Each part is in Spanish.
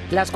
Las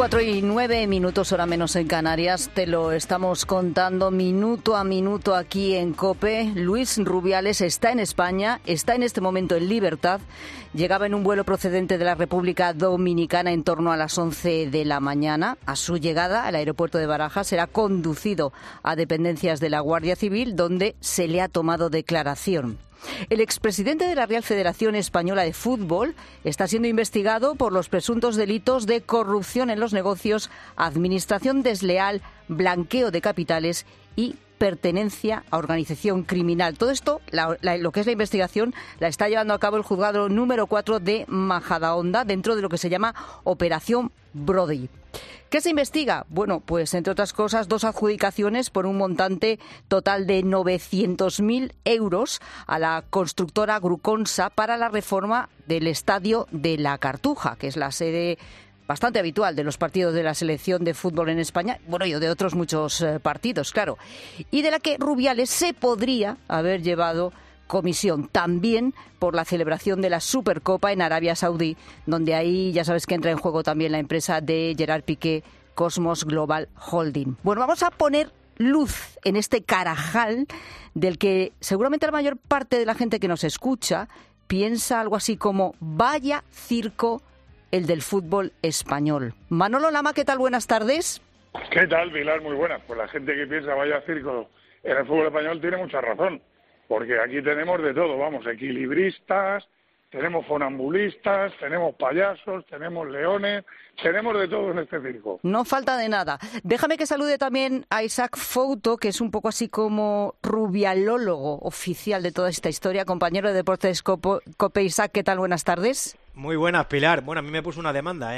4:09, hora menos en Canarias, te lo estamos contando minuto a minuto aquí en COPE. Luis Rubiales está en España, está en este momento en libertad. Llegaba en un vuelo procedente de la República Dominicana en torno a las 11 de la mañana. A su llegada al aeropuerto de Barajas será conducido a dependencias de la Guardia Civil, donde se le ha tomado declaración. El expresidente de la Real Federación Española de Fútbol está siendo investigado por los presuntos delitos de corrupción en los negocios, administración desleal, blanqueo de capitales y pertenencia a organización criminal. Todo esto, lo que es la investigación, la está llevando a cabo el juzgado número 4 de Majadahonda dentro de lo que se llama Operación Brody. ¿Qué se investiga? Bueno, pues entre otras cosas, 2 adjudicaciones por un montante total de 900.000 euros a la constructora Gruconsa para la reforma del Estadio de la Cartuja, que es la sede bastante habitual de los partidos de la selección de fútbol en España, bueno, y de otros muchos partidos, claro, y de la que Rubiales se podría haber llevado comisión también por la celebración de la Supercopa en Arabia Saudí, donde ahí ya sabes que entra en juego también la empresa de Gerard Piqué, Cosmos Global Holding. Bueno, vamos a poner luz en este carajal del que seguramente la mayor parte de la gente que nos escucha piensa algo así como vaya circo el del fútbol español. Manolo Lama, ¿qué tal? Buenas tardes. ¿Qué tal, Pilar? Muy buenas. Pues la gente que piensa vaya circo en el fútbol español tiene mucha razón. Porque aquí tenemos de todo, vamos, equilibristas, tenemos funambulistas, tenemos payasos, tenemos leones, tenemos de todo en este circo. No falta de nada. Déjame que salude también a Isaac Fouto, que es un poco así como rubialólogo oficial de toda esta historia, compañero de Deportes COPE. Isaac, ¿qué tal? Buenas tardes. Muy buenas, Pilar. Bueno, a mí me puso una demanda,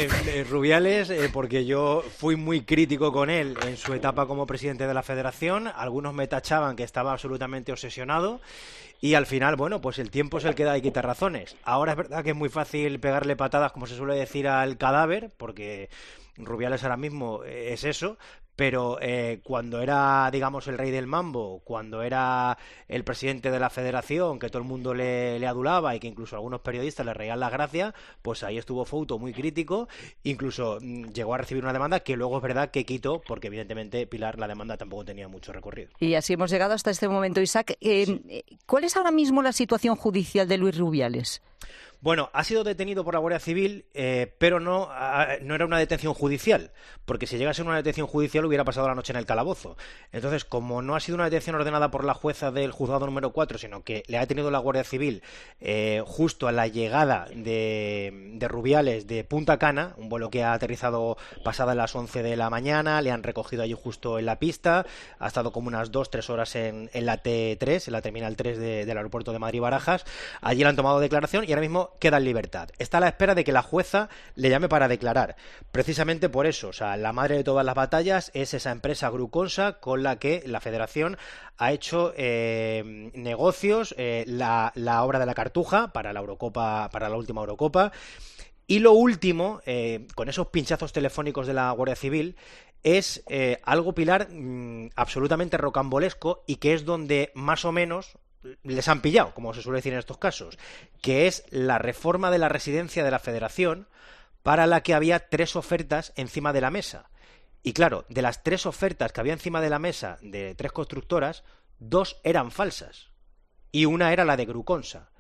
Rubiales, porque yo fui muy crítico con él en su etapa como presidente de la Federación. Algunos me tachaban que estaba absolutamente obsesionado y al final, bueno, pues el tiempo es el que da y quita razones. Ahora es verdad que es muy fácil pegarle patadas, como se suele decir, al cadáver, porque Rubiales ahora mismo es eso. Pero cuando era, digamos, el rey del mambo, cuando era el presidente de la federación, que todo el mundo le adulaba y que incluso algunos periodistas le reían las gracias, pues ahí estuvo Fouto muy crítico, incluso llegó a recibir una demanda que luego es verdad que quitó, porque evidentemente, Pilar, la demanda tampoco tenía mucho recorrido. Y así hemos llegado hasta este momento. Isaac, ¿cuál es ahora mismo la situación judicial de Luis Rubiales? Bueno, ha sido detenido por la Guardia Civil, pero no era una detención judicial, porque si llegase a una detención judicial hubiera pasado la noche en el calabozo. Entonces, como no ha sido una detención ordenada por la jueza del juzgado número 4, sino que le ha detenido la Guardia Civil justo a la llegada de Rubiales de Punta Cana, un vuelo que ha aterrizado pasadas las 11 de la mañana, le han recogido allí justo en la pista, ha estado como unas 2-3 horas en la T3, en la terminal 3 del aeropuerto de Madrid-Barajas, allí le han tomado declaración y ahora mismo queda en libertad. Está a la espera de que la jueza le llame para declarar. Precisamente por eso, o sea, la madre de todas las batallas es esa empresa Gruconsa con la que la Federación ha hecho negocios, la obra de la Cartuja para la Eurocopa, para la última Eurocopa. Y lo último, con esos pinchazos telefónicos de la Guardia Civil, es algo, Pilar, absolutamente rocambolesco y que es donde más o menos les han pillado, como se suele decir en estos casos, que es la reforma de la residencia de la Federación, para la que había 3 ofertas encima de la mesa. Y claro, de las 3 ofertas que había encima de la mesa de 3 constructoras, 2 eran falsas y una era la de Gruconsa,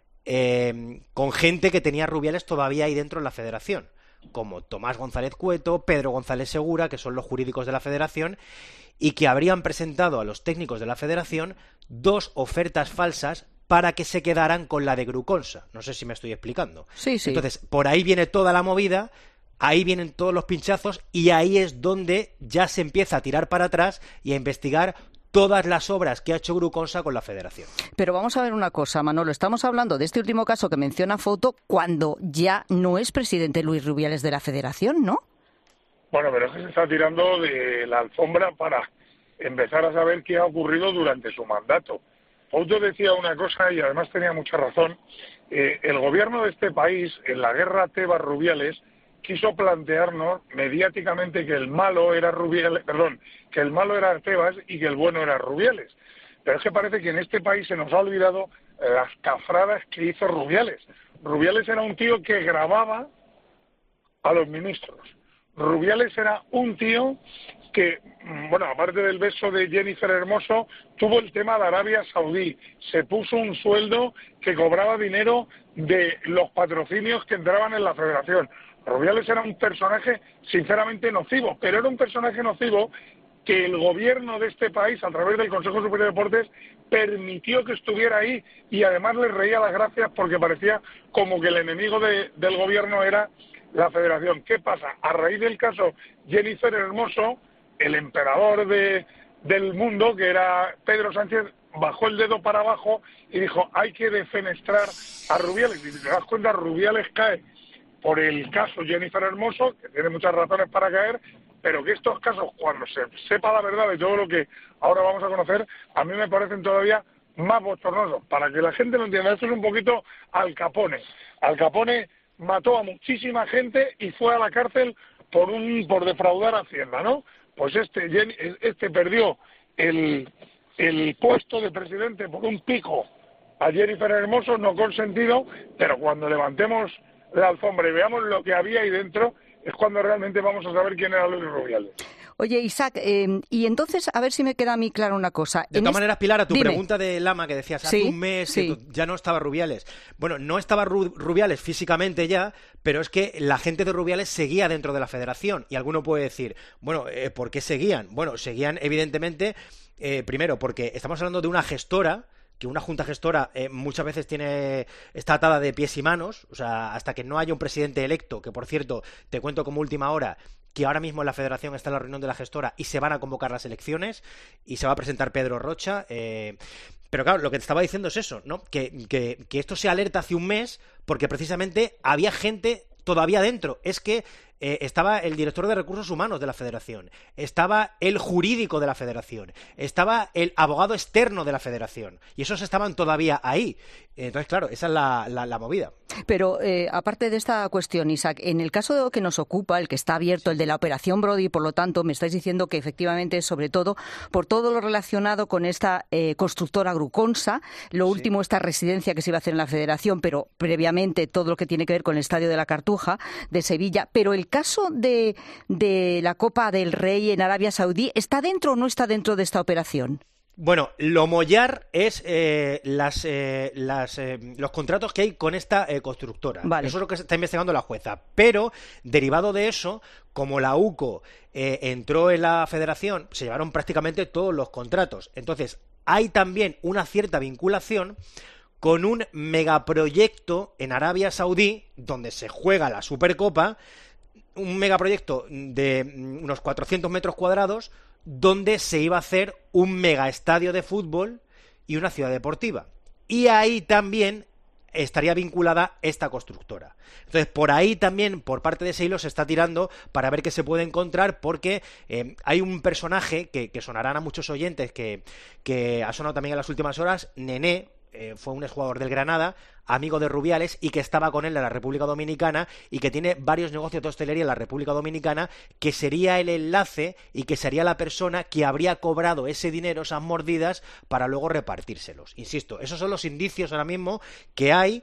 con gente que tenía Rubiales todavía ahí dentro en la Federación, como Tomás González Cueto, Pedro González Segura, que son los jurídicos de la Federación, y que habrían presentado a los técnicos de la Federación 2 ofertas falsas para que se quedaran con la de Gruconsa. No sé si me estoy explicando. Sí. Entonces, por ahí viene toda la movida, ahí vienen todos los pinchazos y ahí es donde ya se empieza a tirar para atrás y a investigar todas las obras que ha hecho Gruconsa con la Federación. Pero vamos a ver una cosa, Manolo. Estamos hablando de este último caso que menciona Fouto cuando ya no es presidente Luis Rubiales de la Federación, ¿no? Bueno, pero es que se está tirando de la alfombra para empezar a saber qué ha ocurrido durante su mandato. Fouto decía una cosa y además tenía mucha razón. El gobierno de este país, en la guerra Tebas-Rubiales, quiso plantearnos mediáticamente que el malo era que el malo era Tebas y que el bueno era Rubiales. Pero es que parece que en este país se nos ha olvidado las cafradas que hizo Rubiales. Rubiales era un tío que grababa a los ministros. Rubiales era un tío que, bueno, aparte del beso de Jennifer Hermoso, tuvo el tema de Arabia Saudí, se puso un sueldo que cobraba dinero de los patrocinios que entraban en la federación. Rubiales era un personaje sinceramente nocivo, pero era un personaje nocivo que el gobierno de este país, a través del Consejo Superior de Deportes, permitió que estuviera ahí y además le reía las gracias porque parecía como que el enemigo del gobierno era la federación. ¿Qué pasa? A raíz del caso Jennifer Hermoso, el emperador del mundo, que era Pedro Sánchez, bajó el dedo para abajo y dijo, hay que defenestrar a Rubiales. Y si te das cuenta, Rubiales cae por el caso Jennifer Hermoso, que tiene muchas razones para caer, pero que estos casos, cuando se sepa la verdad de todo lo que ahora vamos a conocer, a mí me parecen todavía más bochornosos. Para que la gente lo entienda, esto es un poquito Al Capone. Al Capone mató a muchísima gente y fue a la cárcel por defraudar a Hacienda, ¿no? Pues este perdió el puesto de presidente por un pico a Jennifer Hermoso, no consentido, pero cuando levantemos la alfombra y veamos lo que había ahí dentro, es cuando realmente vamos a saber quién era Luis Rubiales. Oye, Isaac, y entonces, a ver si me queda a mí clara una cosa. De todas maneras, Pilar, a tu pregunta de Lama, que decías, hace un mes que ya no estaba Rubiales. Bueno, no estaba Rubiales físicamente ya, pero es que la gente de Rubiales seguía dentro de la federación. Y alguno puede decir, bueno, ¿por qué seguían? Bueno, seguían evidentemente, primero, porque estamos hablando de una gestora, que una junta gestora muchas veces está atada de pies y manos, o sea, hasta que no haya un presidente electo, que por cierto, te cuento como última hora, que ahora mismo en la federación está en la reunión de la gestora y se van a convocar las elecciones y se va a presentar Pedro Rocha, pero claro, lo que te estaba diciendo es eso, ¿no? Que esto se alerta hace un mes porque precisamente había gente todavía dentro. Es que estaba el director de Recursos Humanos de la Federación, estaba el jurídico de la Federación, estaba el abogado externo de la Federación, y esos estaban todavía ahí. Entonces, claro, esa es la movida. Pero, aparte de esta cuestión, Isaac, en el caso que nos ocupa, el que está abierto, el de la Operación Brody, por lo tanto, me estáis diciendo que efectivamente, sobre todo, por todo lo relacionado con esta constructora Gruconsa, lo último, esta residencia que se iba a hacer en la Federación, pero previamente todo lo que tiene que ver con el Estadio de la Cartuja de Sevilla, pero el caso de la Copa del Rey en Arabia Saudí, ¿está dentro o no está dentro de esta operación? Bueno, lo mollar es los contratos que hay con esta constructora. Vale. Eso es lo que está investigando la jueza. Pero, derivado de eso, como la UCO entró en la federación, se llevaron prácticamente todos los contratos. Entonces, hay también una cierta vinculación con un megaproyecto en Arabia Saudí, donde se juega la Supercopa, un megaproyecto de unos 400 metros cuadrados, donde se iba a hacer un megaestadio de fútbol y una ciudad deportiva. Y ahí también estaría vinculada esta constructora. Entonces, por ahí también, por parte de ese hilo, se está tirando para ver qué se puede encontrar, porque hay un personaje que sonarán a muchos oyentes, que ha sonado también en las últimas horas, Nené. Fue un exjugador del Granada, amigo de Rubiales y que estaba con él en la República Dominicana y que tiene varios negocios de hostelería en la República Dominicana, que sería el enlace y que sería la persona que habría cobrado ese dinero, esas mordidas, para luego repartírselos. Insisto, esos son los indicios ahora mismo que hay.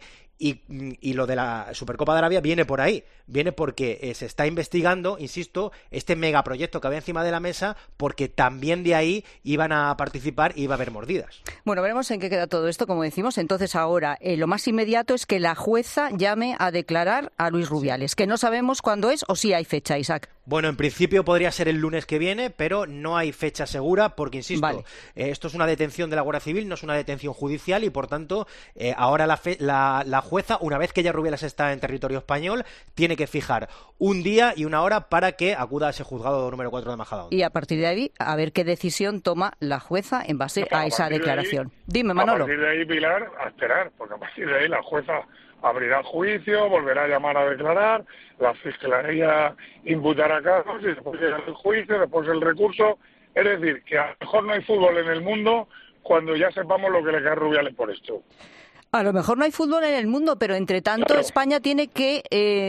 Y lo de la Supercopa de Arabia viene por ahí, viene porque se está investigando, insisto, este megaproyecto que había encima de la mesa, porque también de ahí iban a participar y iba a haber mordidas. Bueno, veremos en qué queda todo esto, como decimos. Entonces ahora lo más inmediato es que la jueza llame a declarar a Luis Rubiales, que no sabemos cuándo es o si hay fecha, Isaac. Bueno, en principio podría ser el lunes que viene, pero no hay fecha segura porque, insisto, esto es una detención de la Guardia Civil, no es una detención judicial y, por tanto, ahora la jueza, una vez que ya Rubiales está en territorio español, tiene que fijar un día y una hora para que acuda a ese juzgado número 4 de Majadahonda. Y a partir de ahí, a ver qué decisión toma la jueza en base a esa declaración. Dime, Manolo. A partir de ahí, Pilar, a esperar, porque a partir de ahí la jueza abrirá el juicio, volverá a llamar a declarar, la fiscalía imputará casos y después llega el juicio, después el recurso. Es decir, que a lo mejor no hay fútbol en el mundo cuando ya sepamos lo que le cae a Rubiales por esto. A lo mejor no hay fútbol en el mundo, pero entre tanto claro, España tiene que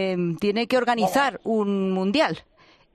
organizar un mundial.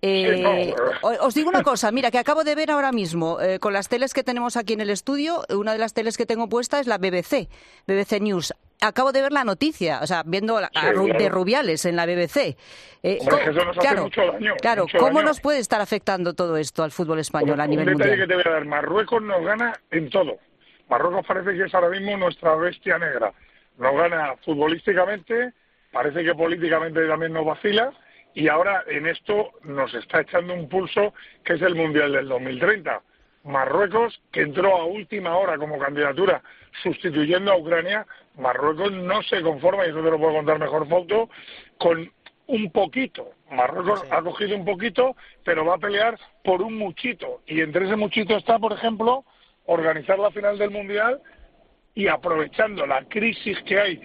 Os digo una cosa, mira, que acabo de ver ahora mismo, con las teles que tenemos aquí en el estudio, una de las teles que tengo puesta es la BBC News. acabo de ver la noticia, o sea, viendo de Rubiales en la BBC. Hombre, eso nos hace mucho daño. Claro, ¿cómo nos puede estar afectando todo esto al fútbol español a nivel mundial? Un detalle que te voy a dar, Marruecos nos gana en todo. Marruecos parece que es ahora mismo nuestra bestia negra. Nos gana futbolísticamente, parece que políticamente también nos vacila, y ahora en esto nos está echando un pulso que es el Mundial del 2030. Marruecos, que entró a última hora como candidatura sustituyendo a Ucrania, Marruecos no se conforma, y eso te lo puedo contar mejor, Fauto, con un poquito. Marruecos ha cogido un poquito, pero va a pelear por un muchito, y entre ese muchito está, por ejemplo, organizar la final del Mundial y aprovechando la crisis que hay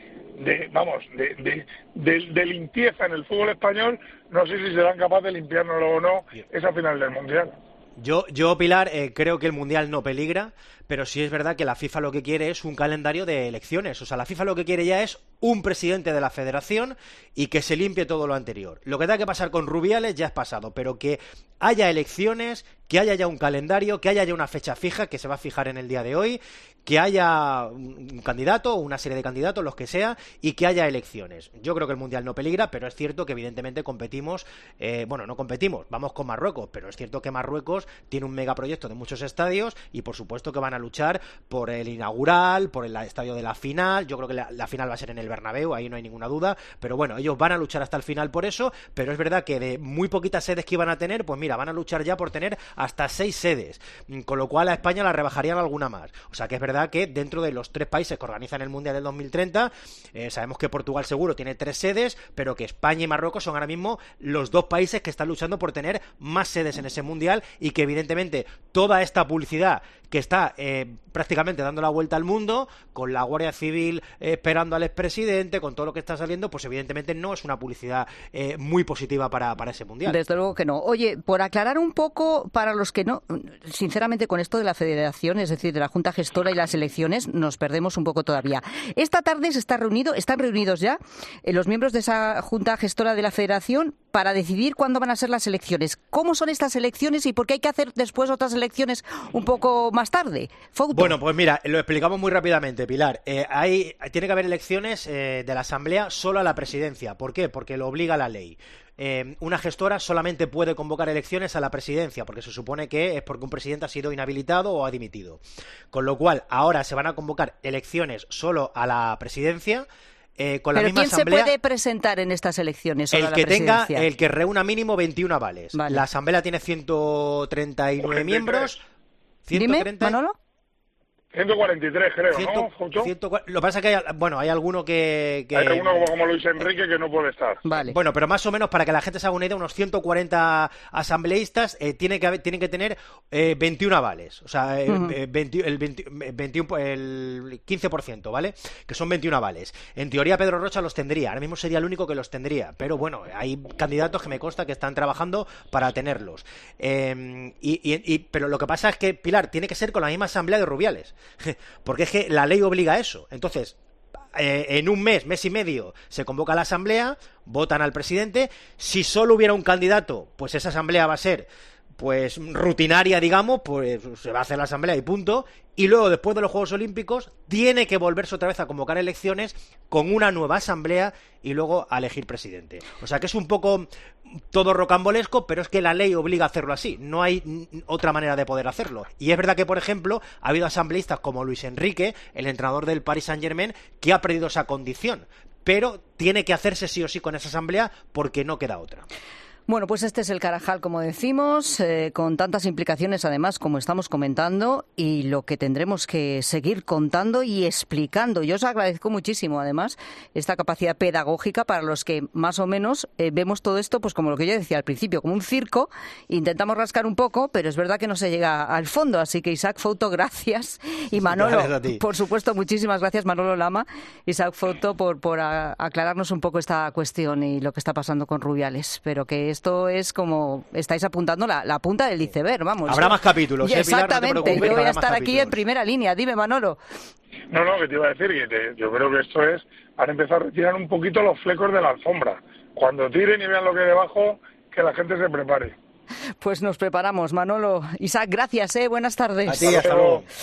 de limpieza en el fútbol español, no sé si serán capaces de limpiárnoslo o no esa final del Mundial. Yo Pilar, creo que el Mundial no peligra, pero sí es verdad que la FIFA lo que quiere es un calendario de elecciones. O sea, la FIFA lo que quiere ya es un presidente de la federación y que se limpie todo lo anterior. Lo que tenga que pasar con Rubiales ya es pasado, pero que haya elecciones, que haya ya un calendario, que haya ya una fecha fija que se va a fijar en el día de hoy, que haya un candidato o una serie de candidatos, los que sea, y que haya elecciones. Yo creo que el Mundial no peligra, pero es cierto que evidentemente competimos, no competimos, vamos con Marruecos, pero es cierto que Marruecos tiene un megaproyecto de muchos estadios y por supuesto que van a luchar por el inaugural, por el estadio de la final. Yo creo que la final va a ser en el Bernabéu, ahí no hay ninguna duda, pero bueno, ellos van a luchar hasta el final por eso, pero es verdad que de muy poquitas sedes que iban a tener, pues mira, van a luchar ya por tener hasta 6 sedes, con lo cual a España la rebajarían alguna más. O sea que es verdad que dentro de los 3 países que organizan el Mundial del 2030, sabemos que Portugal seguro tiene 3 sedes, pero que España y Marruecos son ahora mismo los 2 países que están luchando por tener más sedes en ese Mundial, y que evidentemente toda esta publicidad que está prácticamente dando la vuelta al mundo, con la Guardia Civil esperando al expresidente, con todo lo que está saliendo, pues evidentemente no es una publicidad muy positiva para ese Mundial. Desde luego que no. Oye, por aclarar un poco para los que no, sinceramente con esto de la federación, es decir, de la Junta Gestora y las elecciones, nos perdemos un poco todavía. Esta tarde están reunidos ya los miembros de esa Junta Gestora de la Federación para decidir cuándo van a ser las elecciones. ¿Cómo son estas elecciones y por qué hay que hacer después otras elecciones un poco más tarde? Fauto. Bueno, pues mira, lo explicamos muy rápidamente, Pilar. Tiene que haber elecciones de la Asamblea solo a la presidencia. ¿Por qué? Porque lo obliga la ley. Una gestora solamente puede convocar elecciones a la presidencia, porque se supone que es porque un presidente ha sido inhabilitado o ha dimitido. Con lo cual, ahora se van a convocar elecciones solo a la presidencia. Con la ¿Pero misma quién asamblea, se puede presentar en estas elecciones? Solo el que reúna mínimo 21 avales. Vale. La asamblea tiene 139 miembros. 130. Dime, Manolo. 143, creo, ¿no? Lo que pasa es que hay alguno que... Hay alguno como Luis Enrique que no puede estar. Vale. Bueno, pero más o menos, para que la gente se haga una idea, unos 140 asambleístas tienen que tener 21 avales. O sea, el 15%, ¿vale? Que son 21 avales. En teoría Pedro Rocha los tendría. Ahora mismo sería el único que los tendría. Pero bueno, hay candidatos que me consta que están trabajando para tenerlos. Pero lo que pasa es que, Pilar, tiene que ser con la misma asamblea de Rubiales. Porque es que la ley obliga a eso. Entonces, en un mes y medio se convoca la asamblea, votan al presidente. Si solo hubiera un candidato, pues esa asamblea va a ser pues rutinaria, digamos, pues se va a hacer la asamblea y punto. Y luego, después de los Juegos Olímpicos, tiene que volverse otra vez a convocar elecciones con una nueva asamblea y luego a elegir presidente. O sea que es un poco todo rocambolesco, pero es que la ley obliga a hacerlo así. No hay otra manera de poder hacerlo. Y es verdad que, por ejemplo, ha habido asambleístas como Luis Enrique, el entrenador del Paris Saint-Germain, que ha perdido esa condición. Pero tiene que hacerse sí o sí con esa asamblea porque no queda otra. Bueno, pues este es el Carajal, como decimos, con tantas implicaciones, además, como estamos comentando, y lo que tendremos que seguir contando y explicando. Yo os agradezco muchísimo, además, esta capacidad pedagógica para los que más o menos vemos todo esto, pues como lo que yo decía al principio, como un circo. Intentamos rascar un poco, pero es verdad que no se llega al fondo. Así que, Isaac Fouto, gracias. Y Manolo, por supuesto, muchísimas gracias, Manolo Lama, Isaac Fouto, por aclararnos un poco esta cuestión y lo que está pasando con Rubiales. Pero que esto es como estáis apuntando la punta del iceberg, vamos. Habrá más capítulos, exactamente, Pilar, no te preocupes, yo voy a estar aquí en primera línea. Dime, Manolo. No, que te iba a decir que yo creo que esto es para empezar a retirar un poquito los flecos de la alfombra. Cuando tiren y vean lo que hay debajo, que la gente se prepare. Pues nos preparamos, Manolo. Isaac, gracias, buenas tardes. A ti, hasta luego.